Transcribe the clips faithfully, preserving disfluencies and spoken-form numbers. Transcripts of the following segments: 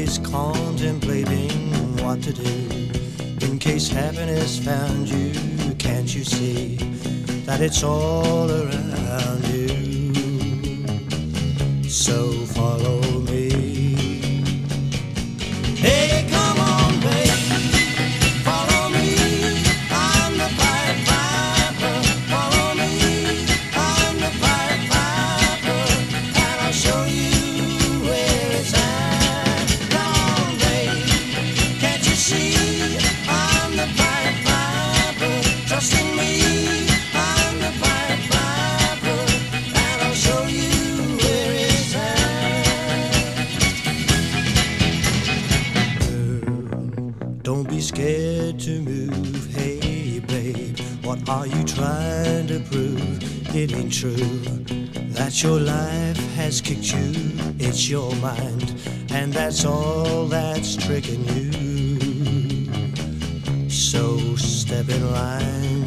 always contemplating what to do. In case happiness found you, can't you see that it's all around you? So follow me. Hey, come on, babe. Follow me. I'm the Pied Piper. Follow me. I'm the Pied Piper. And I'll show you where it's at. Come on, babe. Can't you see? I'm the Pied Piper. Trust in me. I'm the Pied Piper. And I'll show you where it's at. Girl, don't be scared to move. Hey, babe, what are you trying to prove? It ain't true that your life has kicked you. It's your mind, and that's all that's tricking you. So step in line.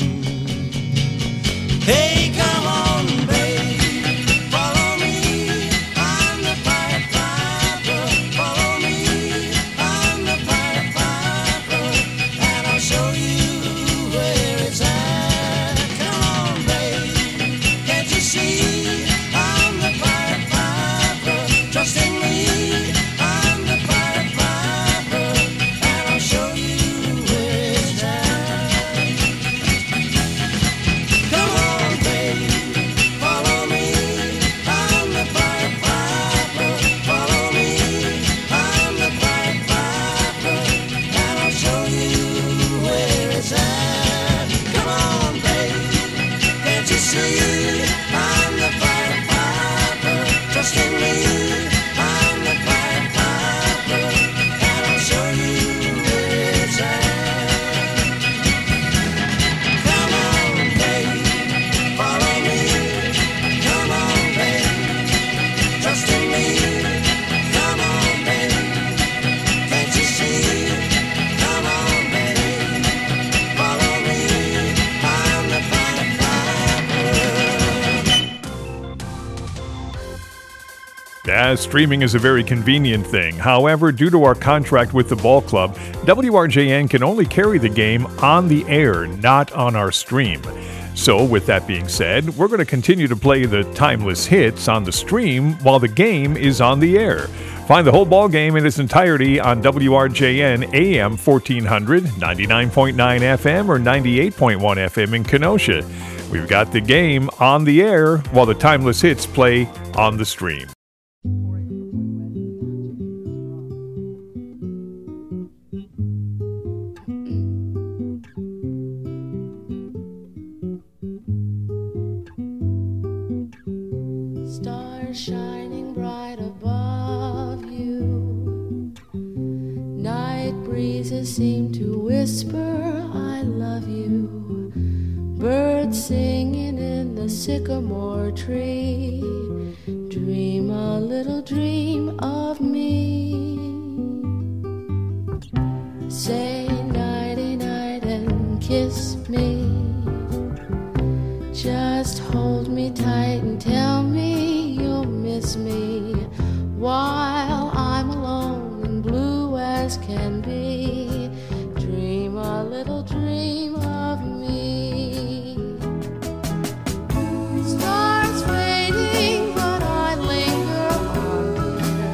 Hey, come on, babe. Follow me. I'm the Pied Piper. Follow me. I'm the Pied Piper. And I'll show you where it's at. Come on, babe. Can't you see? I'm the Pied Piper. Trust in me. I'm the Pied Piper. And I'll show you where it's at. Come on, babe. Follow me. I'm the Pied Piper. Follow me. I'm the Pied Piper. And I'll show you where it's at. Come on, babe. Can't you see? I'm the Pied Piper. Trust in me. I'm the Pied Piper. And I'll show you where it's at. Come on, babe. Follow me. Come on, babe. Trust in me. Come on, babe. Can't you see? Come on, babe. Follow me. I'm the Pied Piper. Yeah, streaming is a very convenient thing. However, due to our contract with the ball club, W R J N can only carry the game on the air, not on our stream. So, with that being said, we're going to continue to play the timeless hits on the stream while the game is on the air. Find the whole ball game in its entirety on W R J N A M fourteen hundred, ninety-nine point nine F M or ninety-eight point one F M in Kenosha. We've got the game on the air while the timeless hits play on the stream. Stars shining bright above you. Night breezes seem to whisper, I love you. Birds singing in the sycamore tree. Dream a little dream of me. Say nighty night and kiss me. Just hold me tight and tell me you'll miss me while I'm alone and blue as can be. Dream a little dream of me. Stars fading, but I linger on, dear.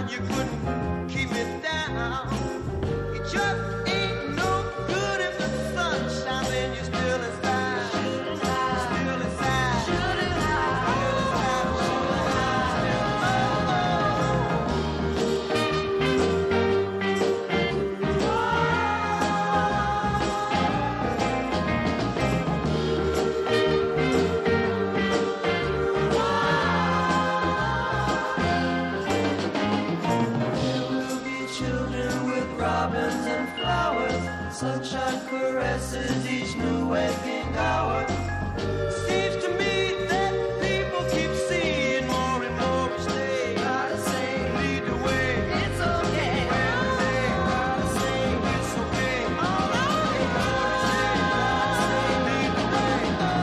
around, you couldn't keep me down. It just ain't no good if the sun's shining, you're still inside. Still inside. Still inside. Still inside. Robins and flowers, sunshine caresses each new waking hour. Seems to me that people keep seeing more and more each day. Gotta say, lead the way. It's okay. Well, they gotta say, it's okay. All right. Gotta say, lead the way.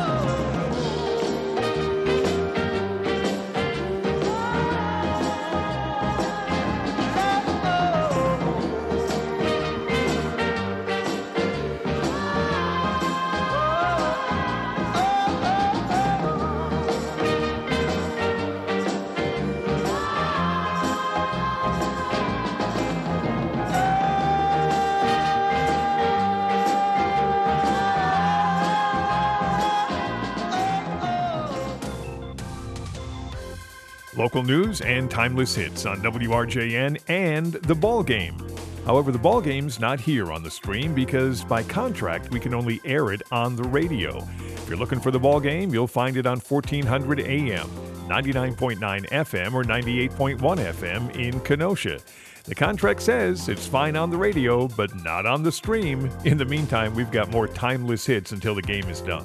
Local news and timeless hits on W R J N and The Ball Game. However, The Ball Game's not here on the stream because by contract we can only air it on the radio. If you're looking for The Ball Game, you'll find it on fourteen hundred A M, ninety-nine point nine F M or ninety-eight point one F M in Kenosha. The contract says it's fine on the radio, but not on the stream. In the meantime, we've got more timeless hits until the game is done.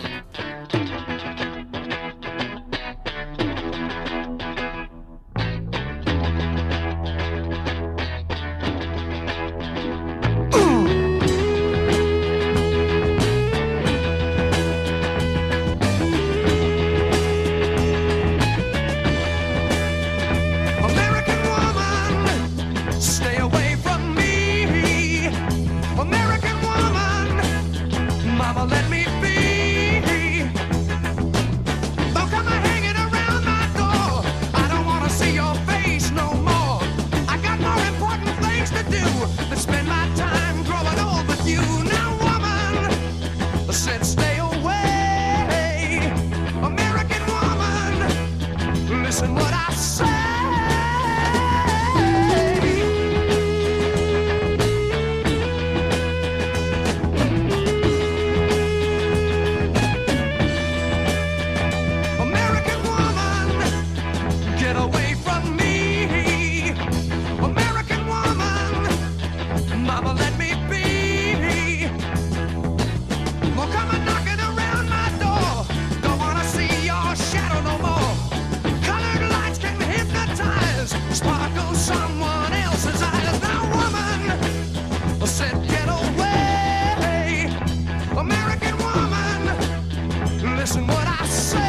American woman, stay away from me. American woman, mama, let me be. Don't come hanging around my door. I don't want to see your face no more. I got more important things to do than spend my time growing old with you. Now, woman, I said stay away. American woman, listen what I say. American woman, get away from me. American woman, mama, let me be. Well, come on knocking around my door. Don't wanna see your shadow no more. Colored lights can hypnotize, sparkle someone else's eyes. Now, woman, I said get away. American woman, listen what I say.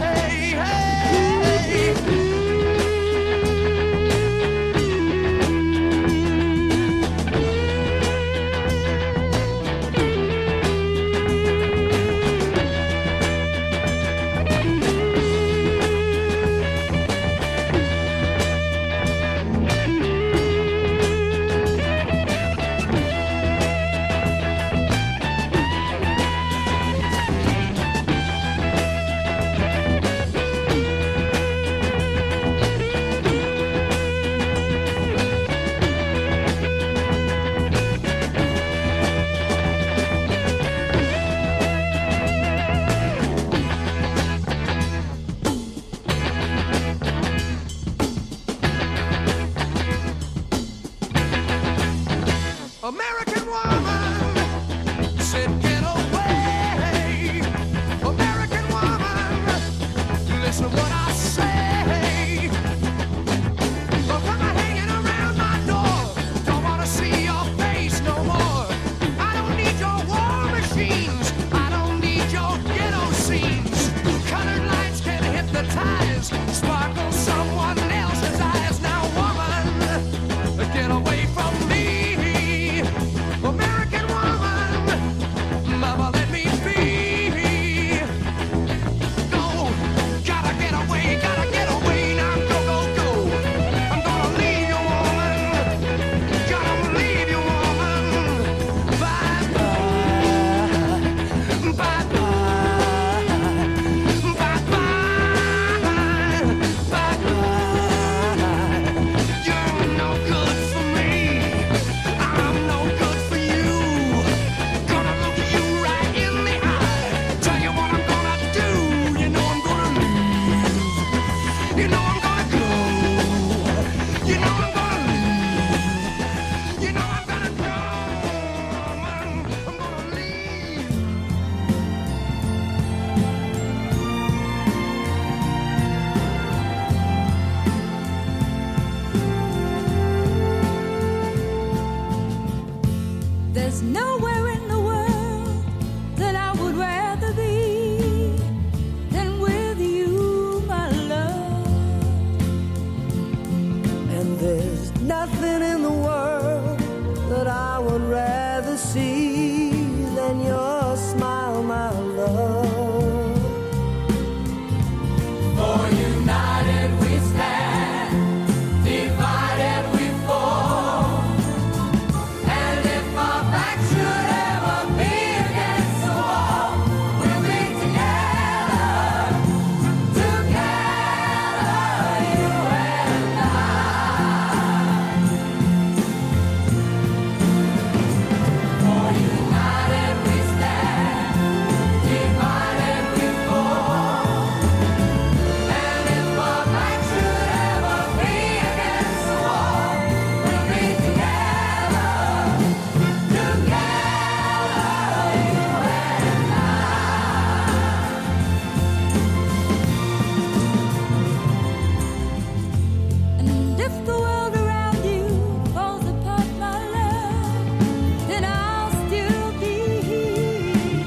American woman, said get away. American woman, listen what I say. Don't come hanging around my door. Don't wanna see your face no more. I don't need your war machines. I don't need your ghetto scenes. Colored lights can hypnotize, sparkle someone else's eyes. Now, woman, get away from me. nowhere in the world that I would rather be than with you, my love. And there's nothing in the world that I would rather see than your smile, my love. For united we stand, divided we fall. And if our back should ever be against the wall, we'll be together, together, you and I. For united we stand, divided we fall. And if our back should ever be against the wall, we'll be together, together, you and I. And if the world around you falls apart, my love, then I'll still be here.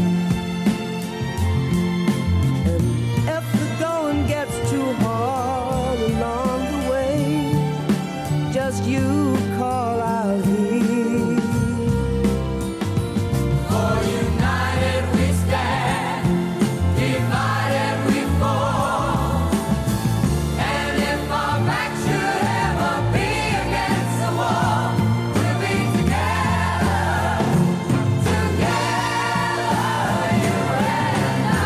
And if the going gets too hard along the way, just you call out here. For united we stand, divided we fall. And if our back should ever be against the wall, we'll be together, together, you and I.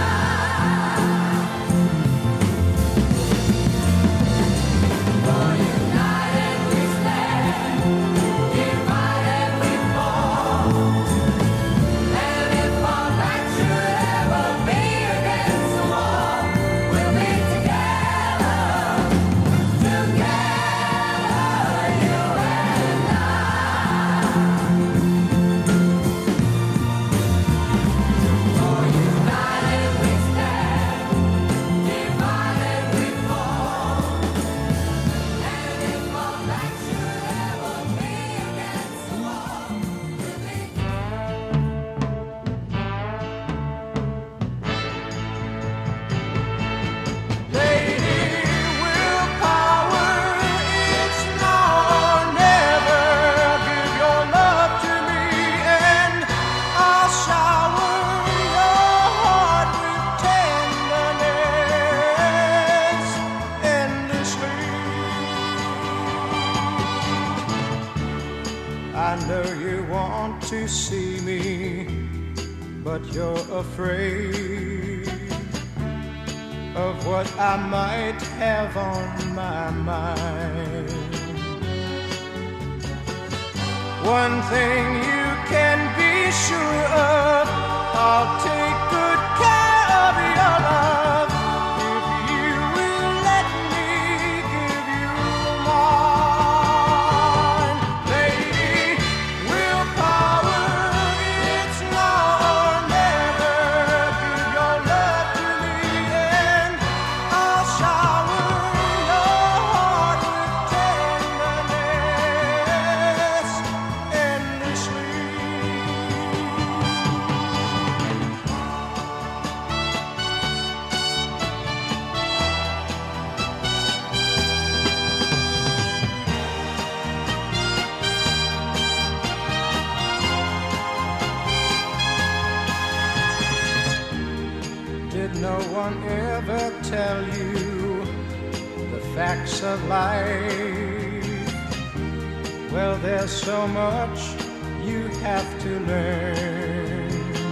For united we stand, divided we fall. And if our back should ever be against the wall, we'll be together, together, you and I. For united we stand, divided we fall. And if our back should ever be against the wall, we'll be Lady, willpower, it's now or never. Give your love to me and I'll shower your heart with tenderness endlessly. I know you want to see me, but you're afraid of what I might have on my mind. One thing you can be sure of, I'll take good care of your love if you will let me give you mine. Lady, willpower, it's now or never. Give your love to me and I'll shower your heart with tenderness endlessly. Did no one ever tell you the facts of life? Well, there's so much you have to learn.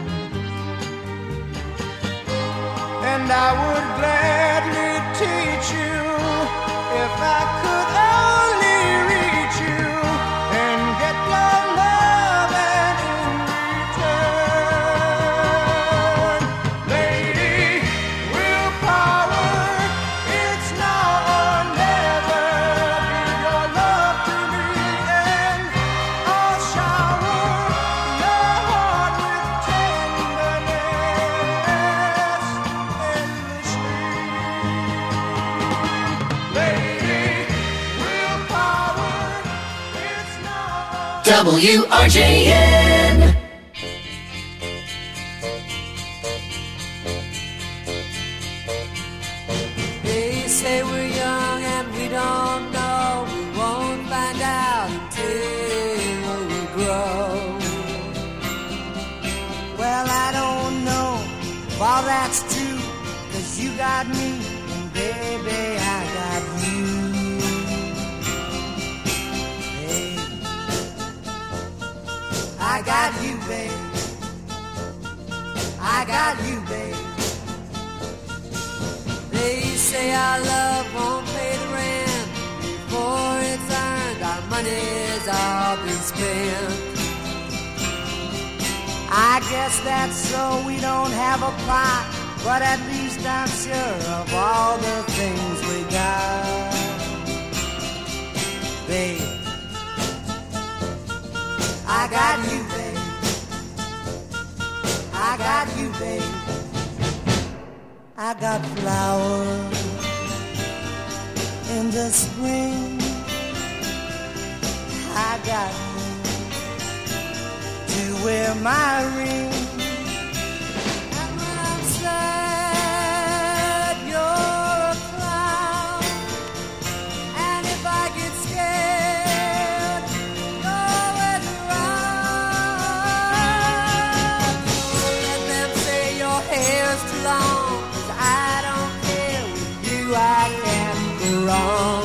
And I would gladly teach you if I could only reach you and get your love and in return. Lady, willpower, it's now or never. Give your love to me and I'll shower your heart with tenderness endlessly. Lady, willpower, it's now or W R J N got me, and baby, I got you. Hey, I got you, babe. I got you, babe. They say our love won't pay the rent before it's earned. Our money's all been spent. I guess that's so we don't have a plot, but at least I'm sure of all the things we got. Babe, I got you, babe. I got you, babe. I got flowers in the spring. I got you to wear my ring. And when I'm sad, you're a clown. And if I get scared, you're always around. Don't let them say your hair's too long, 'cause I don't care. With you I can't go wrong.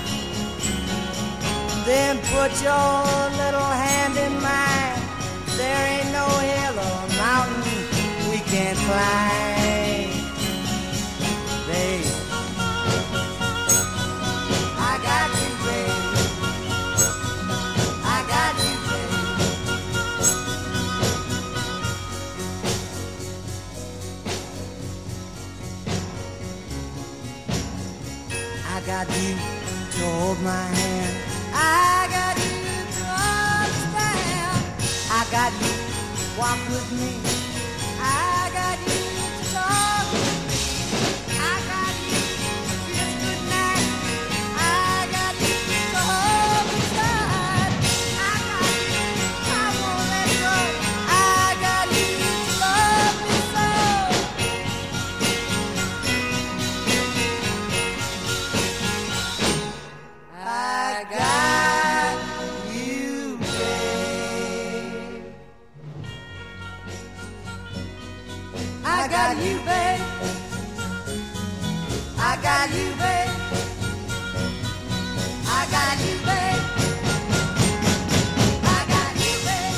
Then put your little hand in mine. There ain't no hill or mountain we can't climb. Babe, I got you, babe. I got you, babe. I got you to hold my hand. I got you to understand. I got you to walk with me. I got you to talk with me. I got you to kiss goodnight. I got you to hold me tight. I got you, I won't let go. I got you to love me so. I got you, babe. I got you, babe. I got you, babe. I got you, babe. I got you, babe.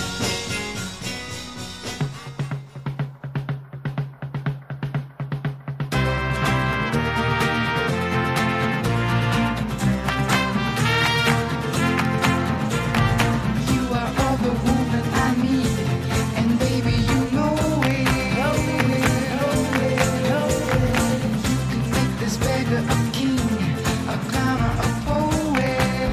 You are all the woman I need, and baby, you know it. You can make this beggar a king, a clown or a poet.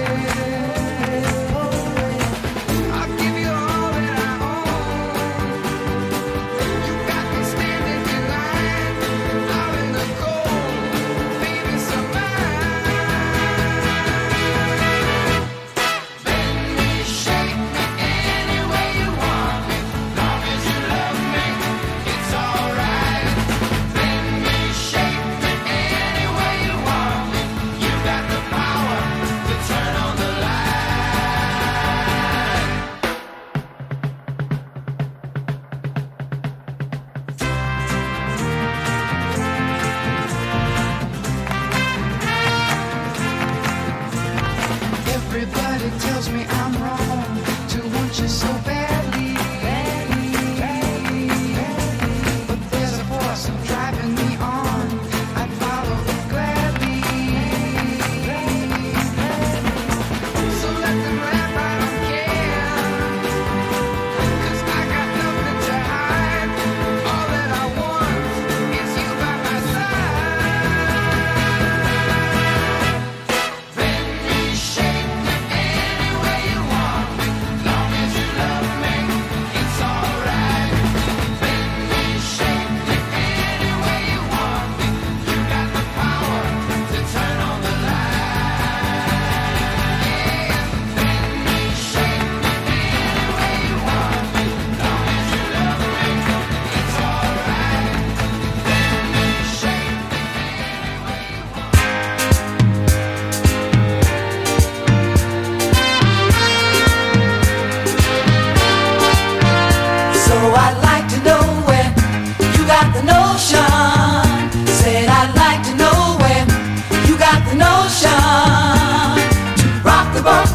I'll give you all that I own. You got me standing in line, out in the cold, baby, so Bend me, shake me any way you want me. Long as you love me, it's alright. Bend me, shake me any way you want me. You got the power to turn on the light. Everybody tells me I'm wrong to want you so badly. But there's a force driving me on. I'd follow it gladly. So let them laugh, I don't care. 'Cause I got nothing to hide. All that I want is you by my side. Bend me, shake me any way you want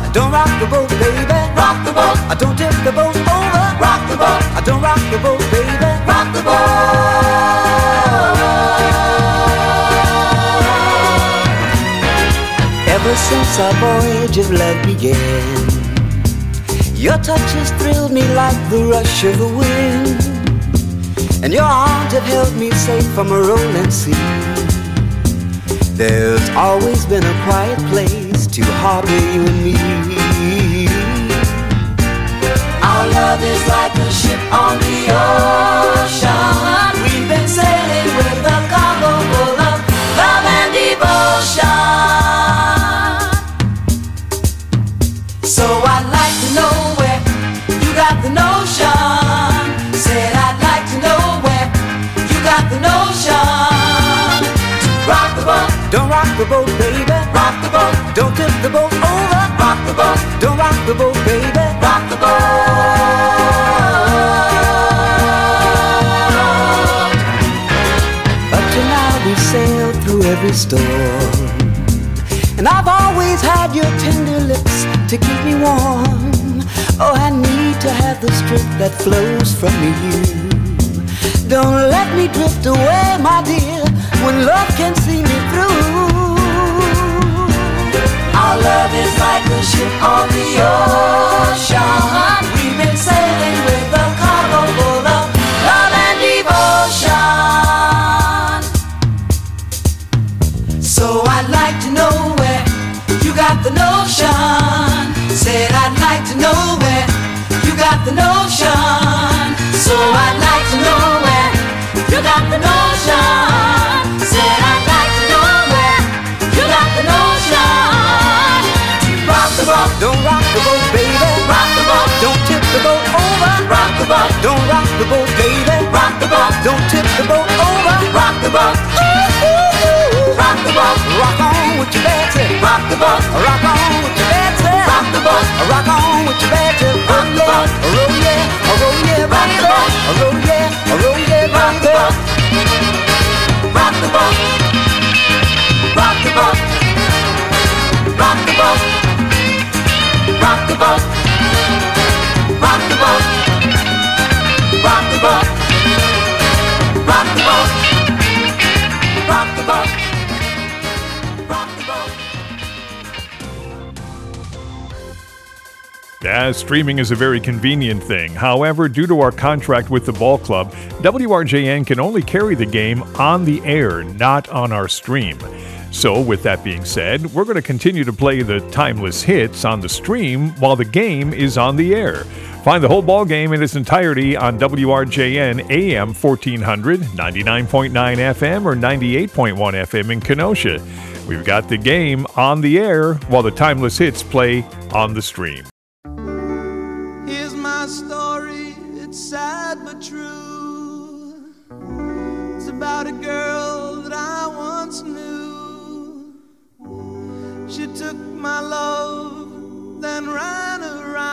Don't rock the boat, baby. Rock the boat. I don't tip the boat over. Rock the boat. I don't rock the boat, baby. Rock the boat. Ever since our voyage of love began, your touch has thrilled me like the rush of the wind, and your arms have held me safe from a rolling sea. There's always been a quiet place to harbor you and me. Our love is like a ship on the ocean. We've been sailing with a cargo full of love and devotion. So I'd like to know where you got the notion. Said I'd like to know where you got the notion. Rock the boat. Don't rock the boat, baby. Rock the boat. Don't tip the boat over. Rock the boat. Don't rock the boat, baby. Rock the boat. Up to now we've sailed through every storm, and I've always had your tender lips to keep me warm. Oh, I need to have the strength that flows from you. Don't let me drift away, my dear, when love can see me through. Our love is like a ship on the ocean. We've been sailing with a cargo full of love and devotion. So I'd like to know where you got the notion. Said I'd like to know where you got the notion. So I'd like to know where you got the notion. Said I'd like to know where you got the notion. Rock the boat. Don't rock the boat, baby. Rock the boat. Don't tip the boat over. Rock the boat. Don't rock the boat, baby. Rock the boat. Don't tip the boat over. Rock the boat. Ooh, ooh, ooh. Rock the boat. Rock on with your Betsy. Rock the boat. Rock on with your Betsy. Rock the boat. Rock on with your Betsy. Rock the boat. Roll yeah, roll yeah, rock the boat. Roll yeah, roll yeah, rock the boat. Rock the boat. Rock the boat. Rock the boat. Rock the boat. Rock the boat. Rock the boat. Rock the boat. Rock the boat. Rock the boat. Yeah, streaming is a very convenient thing. However, due to our contract with the ball club, W R J N can only carry the game on the air, not on our stream. So, with that being said, we're going to continue to play the timeless hits on the stream while the game is on the air. Find the whole ball game in its entirety on W R J N A M fourteen hundred, ninety-nine point nine F M, or ninety-eight point one F M in Kenosha. We've got the game on the air while the timeless hits play on the stream. Here's my story, it's sad but true. It's about a girl that I once knew. She took my love, then ran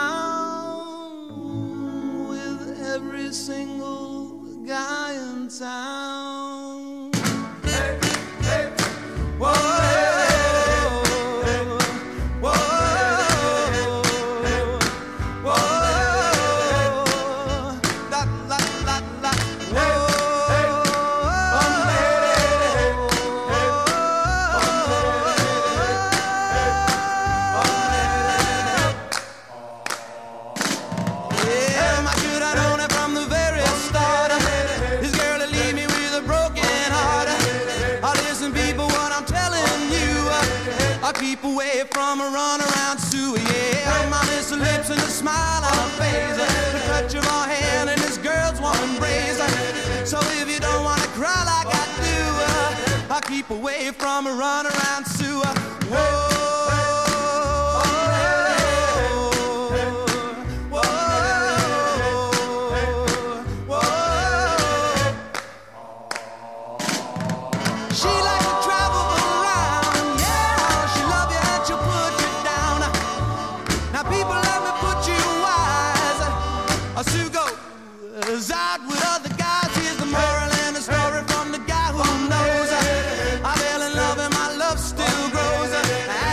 around with every single guy in town. Hey, hey, whoa, whoa, whoa, la, la, la, la, whoa. Keep away from a runaround Sue, yeah. My miss her lips and a smile on her face, the touch of her hand and this girl's warm embrace. So if you don't wanna cry like I do, I'll keep away from a runaround Sue. Whoa. Out with other guys, here's the moral and the story from the guy who knows. I fell in love and my love still grows.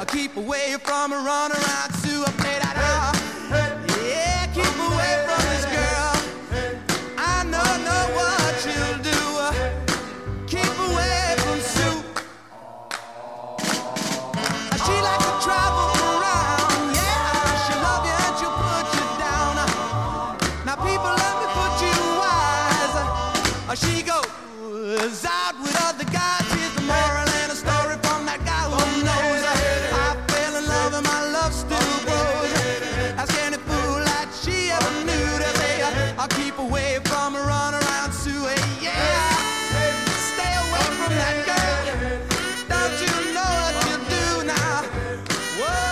keep away from a run around Sue. I play that out. Yeah, keep away from this girl. I know, know what you'll do. Keep away from Sue. She like to travel around. Yeah, she'll love you and she'll put you down. Now people, let me put you wise. She goes out with other guys. Here's the moral and a story from that guy who knows. I fell in love and my love still grows. Ask any fool that she ever knew to say, I'll keep away from a run around Sue. Yeah, stay away from that girl. Don't you know what you do now? Whoa.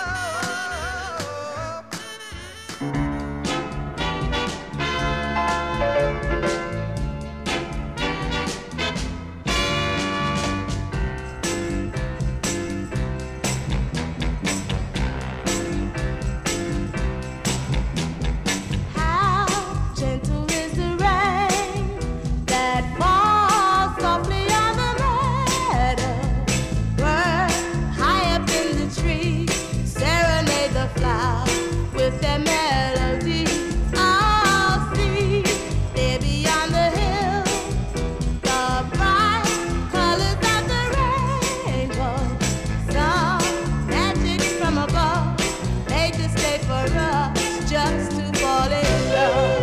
How gentle is the rain that falls softly on the meadow? Birds high up in the tree serenade the flowers with their melody. I'll see there beyond the hill the bright colors of the rainbow. Some magic from above made this day for us just to fall in love.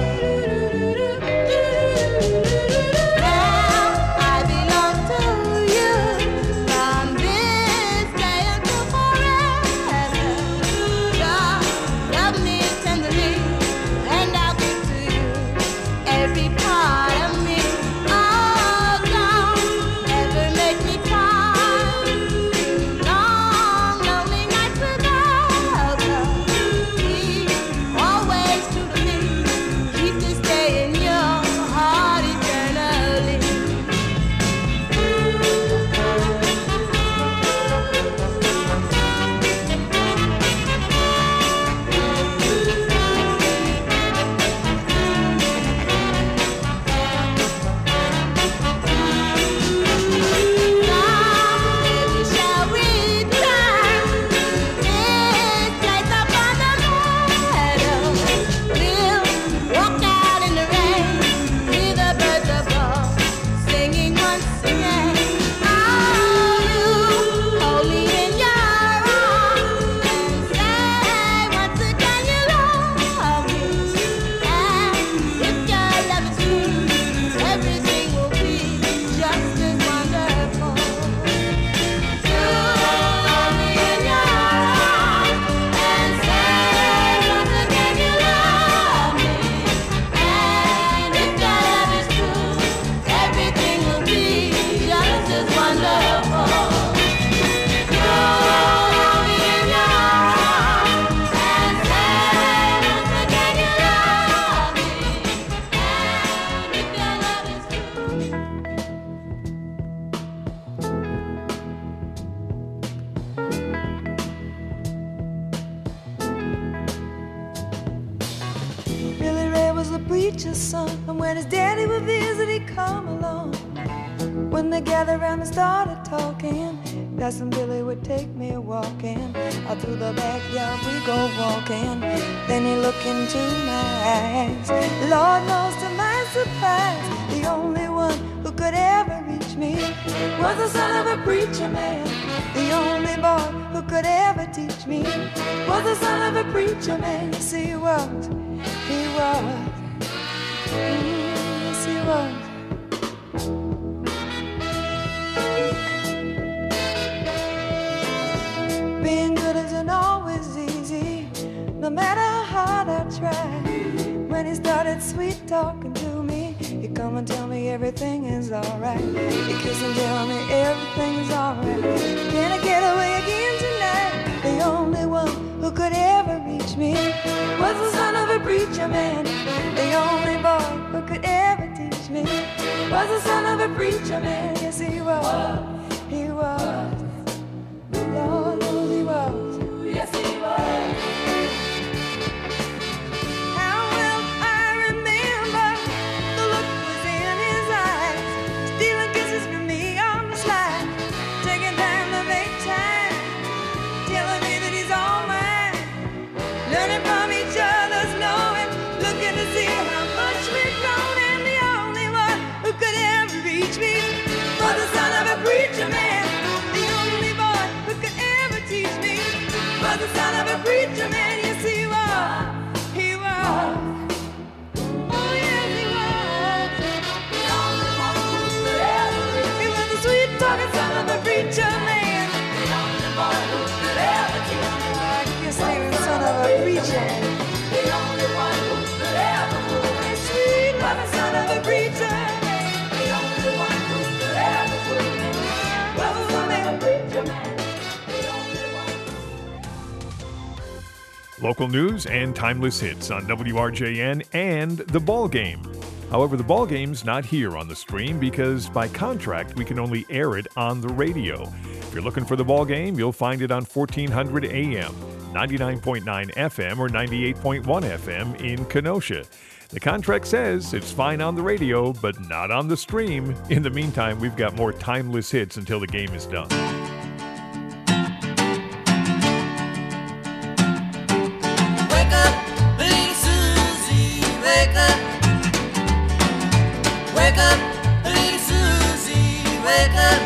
Now I belong to you from this day until forever. Just love me tenderly and I'll give to you every part of me. Oh, don't ever make me cry. Long, lonely nights without love. Keep always true to me. Keep this day in your heart eternally. Someday we shall return to this place up on the meadow. We'll walk out in the rain, see the birds above, singing once again. Oh, you hold me in your arms and say once again you love me. And if your love is true, everything will be just as wonderful. You hold me in your arms and say once again you love me. And if your love is true, everything will be just as wonderful. You hold me in your arms and say once again you love me. And if your love is true. Billy Ray was a preacher's son, and when his daddy would visit, he'd come along. When they gathered around and started talking, Cousin Billy would take me walking. Out through the backyard we go walking. Then he looked into my eyes. Lord knows to my surprise, the only one who could ever reach me was the son of a preacher man. The only boy who could ever teach me was the son of a preacher man. Yes, he was. He was. Mm, yes, he was. Being good isn't always easy, no matter how hard I try. When he started sweet talking to me, he'd come and tell me everything is alright. He'd kiss and tell me everything is alright. Can I get away again tonight? The only one who could ever reach me was the son of a preacher man. The only boy who could ever teach me was the son of a preacher man. Yes, he was. He was. Lord knows he was. Yes, he was. How well I remember the look was in his eyes, stealing kisses from me on the slide, taking time to make time Local news and timeless hits on W R J N and the ball game. However, the ball game's not here on the stream because by contract we can only air it on the radio. If you're looking for the ball game, you'll find it on fourteen hundred A M, ninety-nine point nine F M, or ninety-eight point one F M in Kenosha. The contract says it's fine on the radio, but not on the stream. In the meantime, we've got more timeless hits until the game is done. Wake up, little Susie, wake up. Wake up, little Susie, wake up.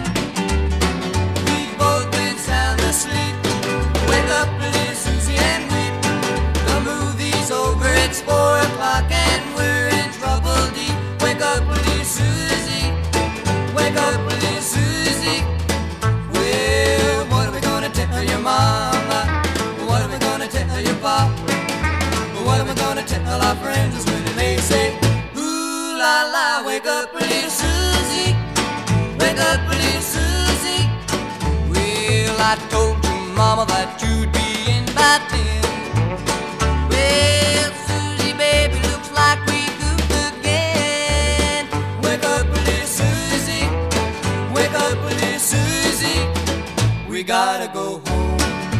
We've both been sound asleep. Wake up, little Susie, and weep. The movie's over, it's four o'clock, and we're in trouble deep. Wake up, little Susie, wake up, little Susie. Well, what are we gonna tell your mama? What are we gonna tell your papa? What am I gonna tell our friends when they say, ooh la la, wake up, little Susie, wake up, little Susie. Well, I told your mama that you'd be in by ten. Well, Susie, baby, looks like we goofed again. Wake up, little Susie, wake up, little Susie. We gotta go home.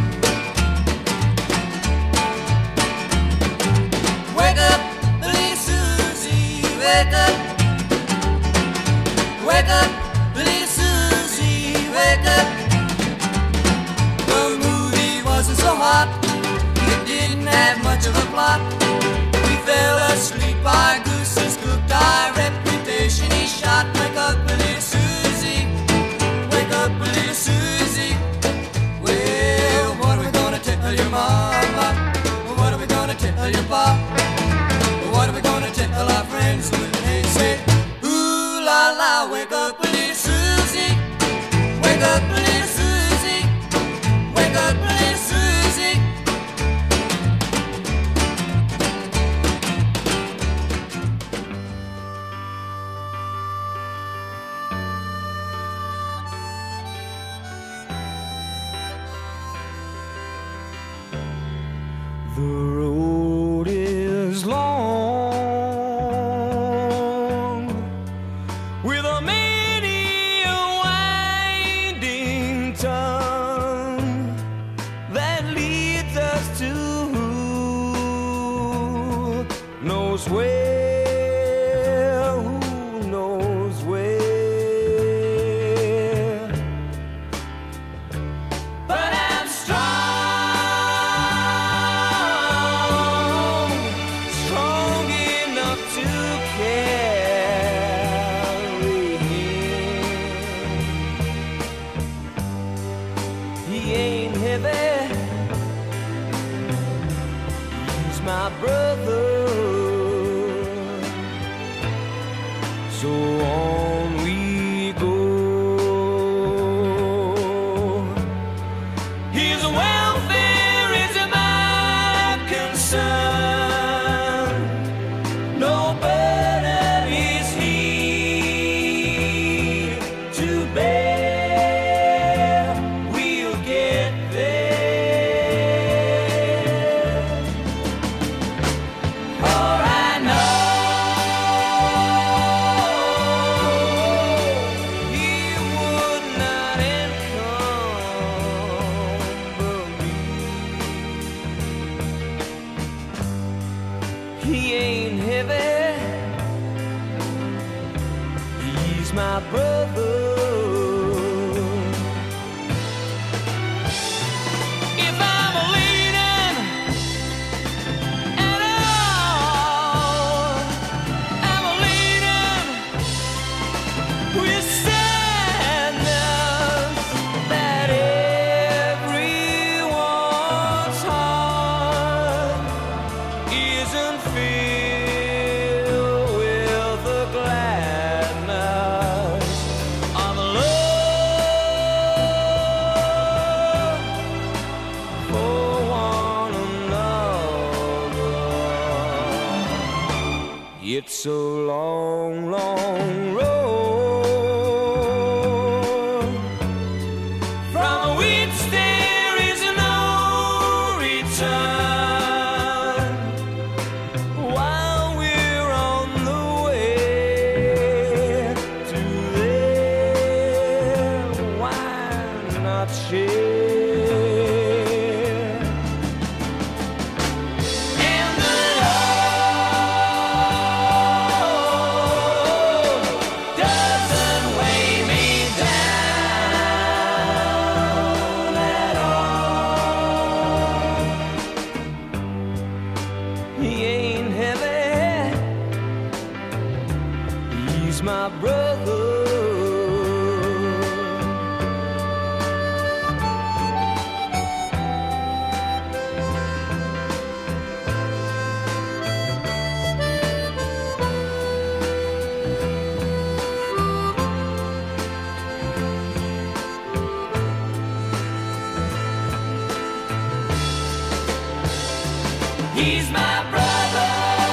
Wake up, little Susie, wake up. Wake up, little Susie, wake up. The movie wasn't so hot, it didn't have much of a plot. We fell asleep, our goose is cooked, our reputation is shot. Wake up, little Susie, wake up, little Susie. Well, what are we gonna tell your mama? What are we gonna tell your papa? What are we gonna tell our friends when they say, ooh la la, wake up, little Susie, wake up, little Susie, wake up, little Susie. The road is long with a many a winding tongue that leads us to who knows where, who knows where. But I'm strong, strong enough to carry him. He ain't heavy, he's my brother. So on we go. His welfare is my concern. No burden is he to bear. We'll get there. For I know he would not encumber me. He ain't heavy, he's my brother. If I'm leaning at all, I'm leaning with sadness that everyone's heart isn't filled with the gladness of love for one another. It's a long, long road from which there is no return. care. And the love doesn't weigh me down at all. He ain't heavy, he's my brother. He's my brother.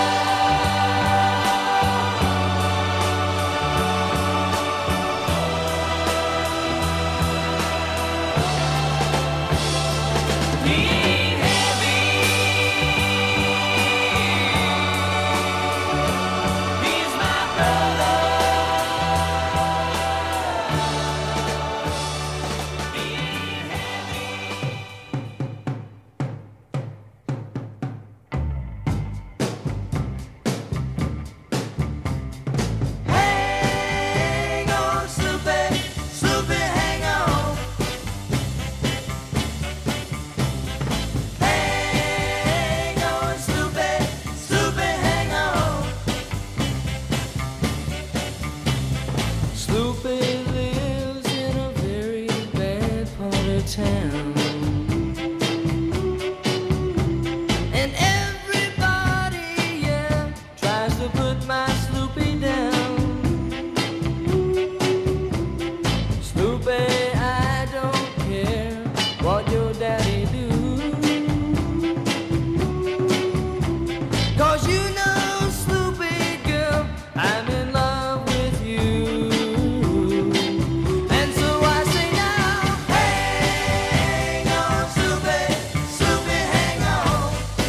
He ain't heavy. He's my brother. He ain't heavy. Hang on, Snoopy, Snoopy, hang on. Hang on, Snoopy, Snoopy, hang on. Snoopy lives in a very bad part of town. And everybody, yeah, tries to put my Snoopy down. Snoopy, I don't care what your daddy do. 'Cause you know, Snoopy girl, I'm in love with you. And so I say now, hang on, Snoopy, Snoopy, hang on.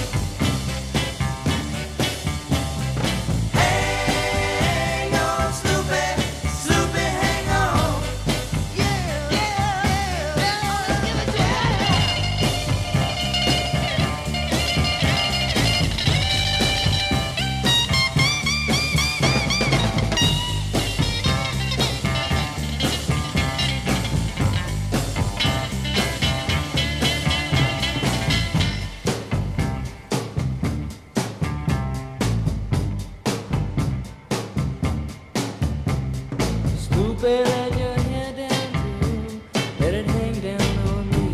Hang on, Snoopy, Snoopy, hang on. Yeah, yeah, yeah, give it to me. Snoopy, let your hair down, girl. Let it hang down on me.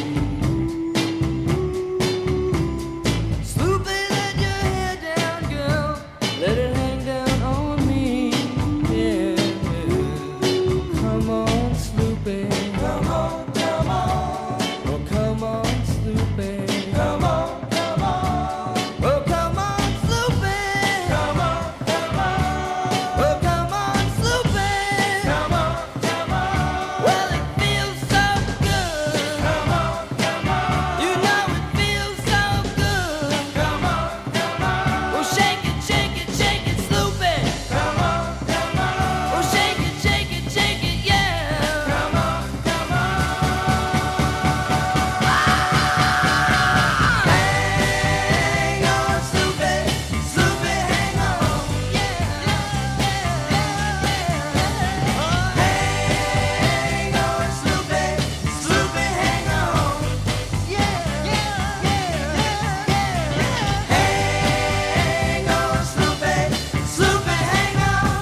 Snoopy, let your hair down, girl. Let it hang down on me. Yeah. Come on, Snoopy. Come on, come on. Oh, come on, Snoopy. Come on, come on. Oh, come on, Snoopy. Come on, come on. Oh, come on, Snoopy. Come on, come on. Well, it feels so good. Come on, come on. You know it feels so good. Come on, come on. Oh, shake it, shake it, shake it, Snoopy. Come on, come on. Oh, shake it, shake it, shake it, yeah. Come on, come on. Hang on, Snoopy, Snoopy, hang on. Yeah, hang on, Snoopy, Snoopy, hang on. Yeah, yeah, yeah, hang on, Snoopy, Snoopy, hang on.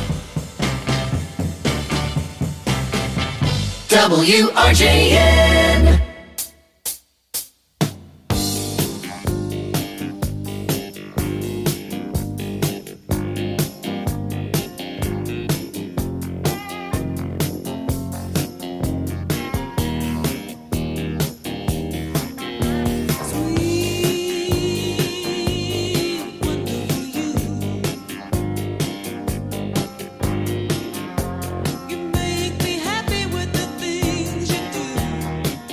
W R J N. Sweet, wonderful you. You make me happy with the things you do.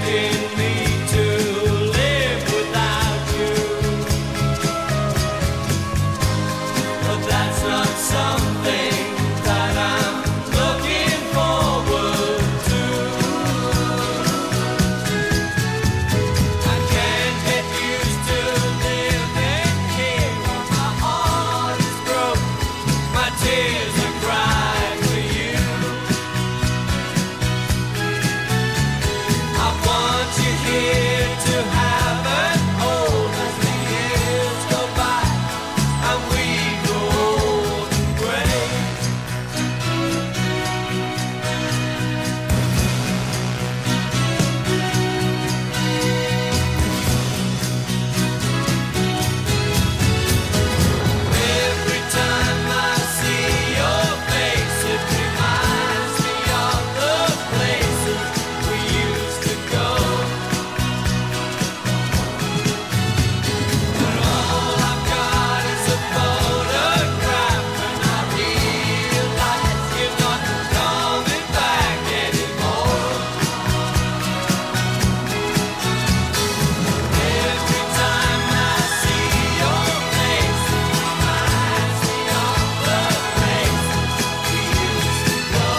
asking me to live without you. But that's not something that I'm looking forward to. I can't get used to living here. My heart is broke, my tears are crying for you. I want you here to have an old as the years go by and we go old and gray. Every time I see your face, it reminds me of the places we used to go. But all I've got is a photograph, and I realize you're not coming back anymore. Every time I see your face, it reminds me of the places we used to go.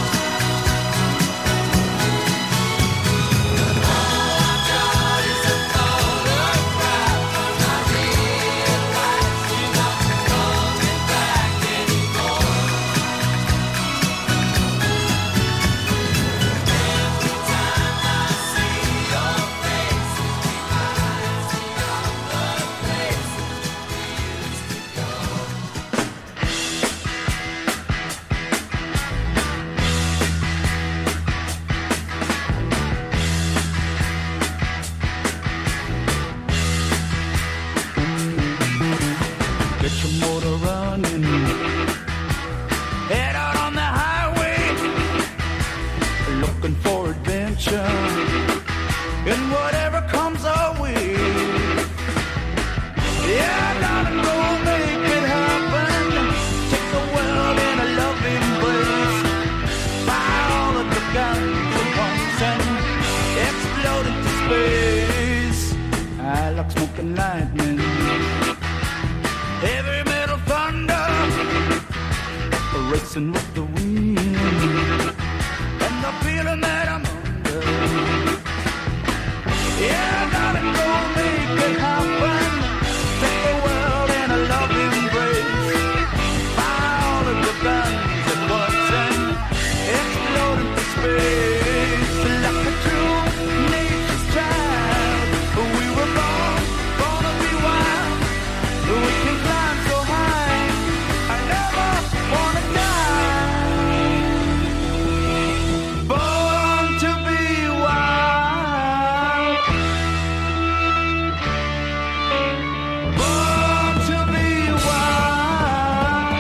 All I've got is a photograph, and I realize you're not coming back anymore. Every time I see your face, it reminds me of the places we used to go. Get your motor running. Head out on the highway, looking for adventure. And whatever comes our way. Yeah, darling, go make it happen. Take the world in a loving embrace. Fire all of the guns at once and explode into space. I like smoking lightning. Heavy metal thunder, racing with the wind, and the feeling that I'm under. Yeah, darling, go make it happen. Take the world in a loving embrace. Fire all of the guns at once and explode into space. Like a true nature's child, we were born, born to be wild. We can climb so high, I never wanna die. Born to be wild. Born to be wild.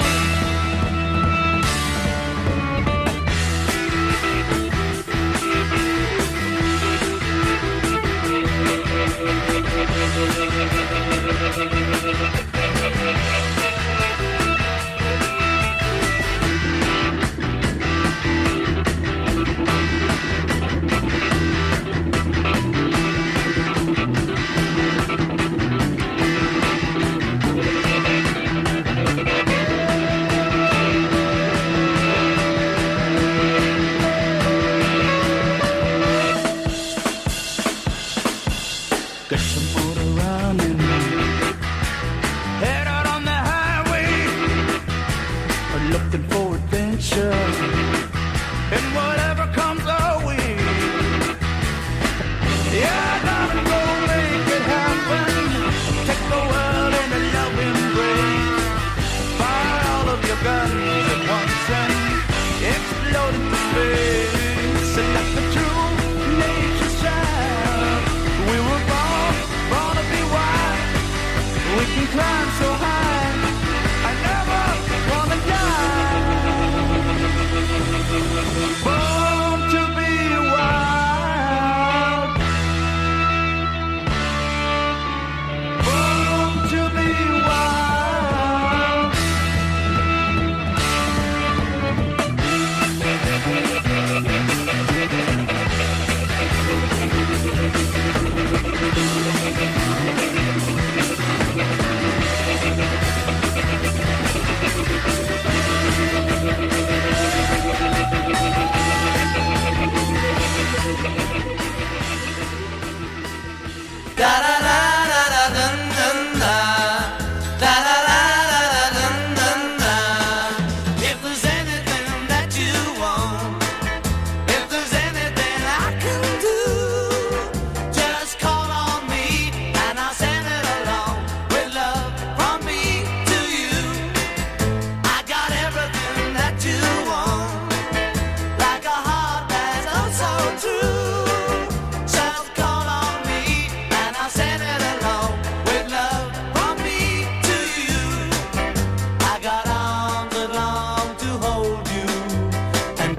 Get some motor running. Head out on the highway, looking for adventure. And whatever comes our way. Yeah, darling, go make it happen. Take the world in a loving embrace. Fire all of your guns at once and explode into space. And like the true nature's child, we were born, born to be wild. We can climb so high, I never wanna die. Born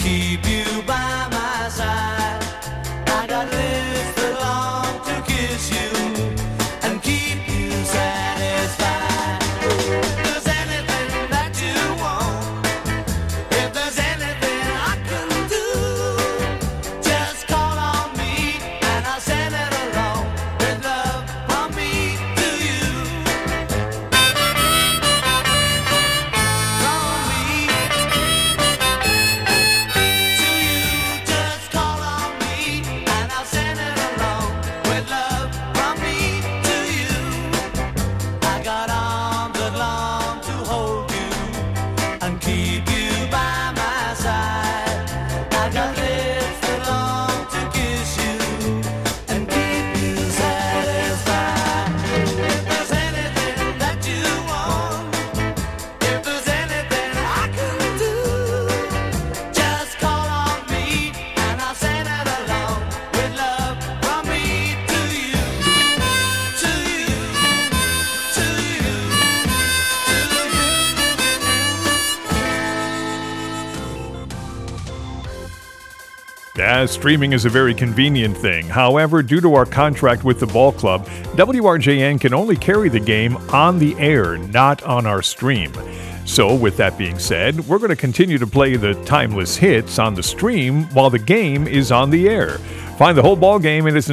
keep you by my side. I got lips that long to kiss you and keep you satisfied. If there's anything that you want, if there's anything I can do, just call on me and I'll send it along with love from me to you. From me to you, just call on me and I'll send it along with love from me to you. I got arms that long to hold you and keep you by my side. I got lips that long to kiss you and keep you satisfied. If there's anything that you want, if there's anything I can do, just call on me and I'll send it along with love from me to you, to you, to you, to you. Yeah, streaming is a very convenient thing. However, due to our contract with the ball club, W R J N can only carry the game on the air, not on our stream. So, with that being said, we're going to continue to play the timeless hits on the stream while the game is on the air. Find the whole ball game in its